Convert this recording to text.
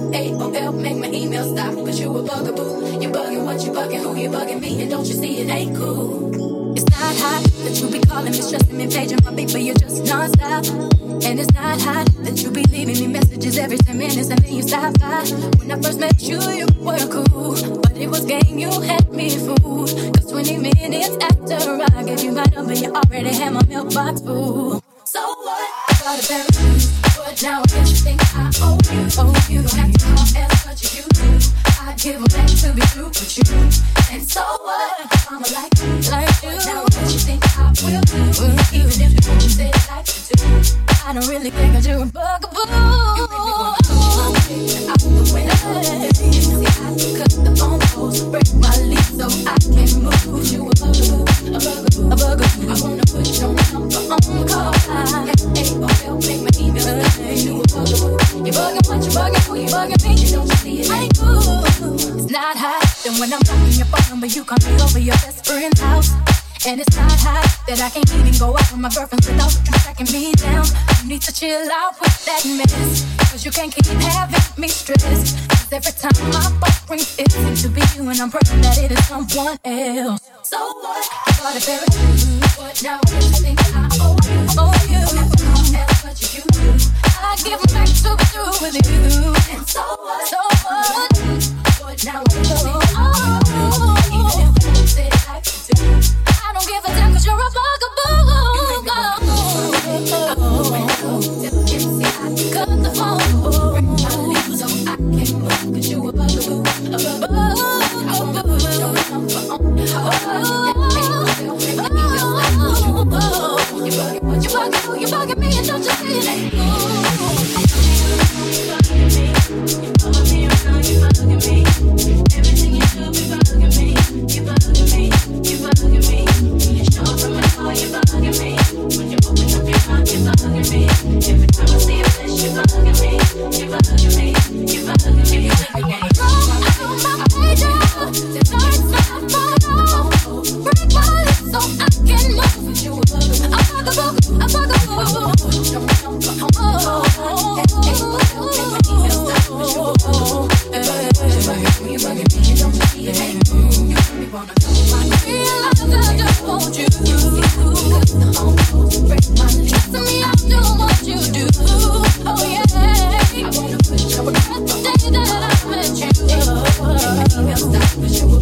AOL, make my email stop. Cause you a bugaboo. You bugging what you bugging, who you bugging me, and don't you see it ain't cool. It's not hot that you be calling me, stressing me, paging my beat, but you're just non-stop. And it's not hot that you be leaving me messages every 10 minutes and then you stop by. When I first met you, you were cool, but it was game, you had me fooled. Cause 20 minutes after I gave you my number, you already had my mailbox full. So what? I got a pair of shoes, but now I guess you think I owe you. You don't have to call as much as you do. I give them back to be true with you. And so what? I'm like you. Now I guess you think I will do. Even if you don't say it like you do. I don't really think that you're a bugaboo. You make me wanna go out the window. You see, I cut the phone calls, break my lease so I can move. You a bugaboo, a bugaboo, a bugaboo. I wanna put your number on the call. AOL, make my email stop. You a bugaboo. You bugging what you bugging, who you bugging me? You don't see it ain't cool. It's not hot. Then when I'm blocking your phone number, you call me over your best friend's house. And it's not hot that I can't even go out with my girlfriends without you tracking me down. You need to chill out with that mess, cause you can't keep having me stressed. Cause every time my phone rings, it seems to be you, and I'm praying that it is someone else. So what? I got a pair of shoes, but now I just think I owe you. Don't have to call as much as you do. I give them back to be through with you. And so what? So what? But now I just think I owe you. Even if you don't say it like you do. I don't give a damn cause you're a bugaboo. Cut the phone, break my leave so I can move. Cause you a bugaboo, a bugaboo. I wanna put your number on the call. You bugging what you bugging, who you bugging me, and don't you see it ain't cool. You bugging me, you bugging me around, you bugging me. Everything you do, be bugging me. You bugging me, you bugging me. You show up from my car, you bugging me. When you open up your mouth, you bugging me. Every time I see your flesh, you bugging me. You bugging me, you bugging me. You bugging me. I do my pager, the dark side follow. Break my lips so I can move. You a bugaboo, a bugaboo. You bugging me, you don't see it ain't cool. You make me wanna go. I realize I just want you. The home goes break my legs. Stressing me out, doing what you do. Oh yeah, I wanna put your breath the day that I met you. Make my email stop 'cause you